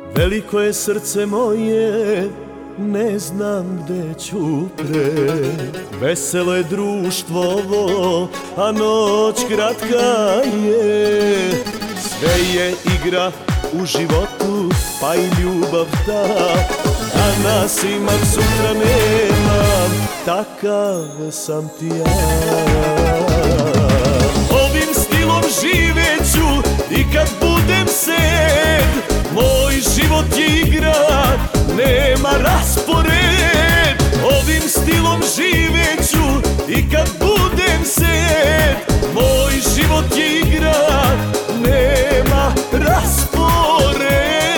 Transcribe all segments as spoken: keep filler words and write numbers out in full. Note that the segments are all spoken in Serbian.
Veliko je srce moje, ne znam gde ću pre. Veselo je društvo ovo, a noć kratka je. Sve je igra u životu, pa i ljubav ta. Danas imam, sutra nemam, takav sam ti ja. Ovim stilom živeću i kad budem sed. Moj život je igra, nema raspored. Ovim stilom živeću i kad budem sed. Moj život je igra, nema raspored.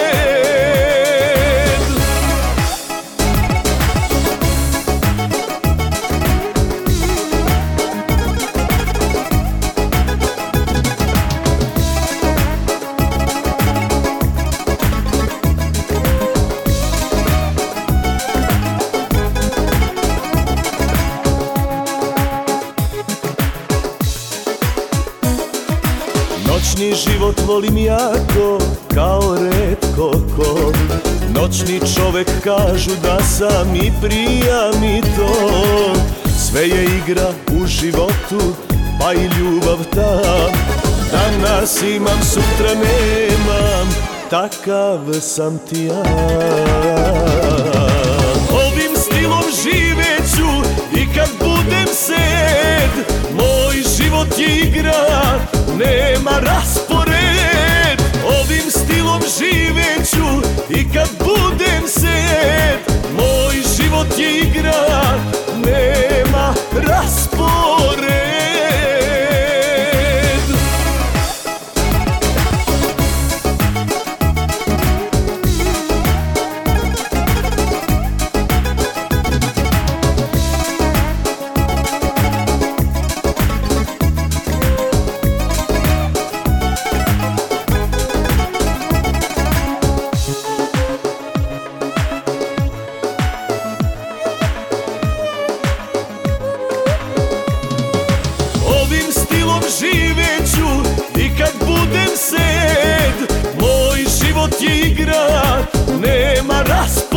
Noćni život volim jako, kao retko ko. Noćni čovek kažu da sam i prija mi to. Sve je igra u životu, pa i ljubav ta. Danas imam, sutra nemam, takav sam ti ja. Ovim stilom živeću i kad budem sed. Moj život je igra, nema raspored. Ovim stilom živeću i kad budem sed. Moj život je igra, nema raspored. Živeću i kad budem sed. Moj život je igra, nema raspored.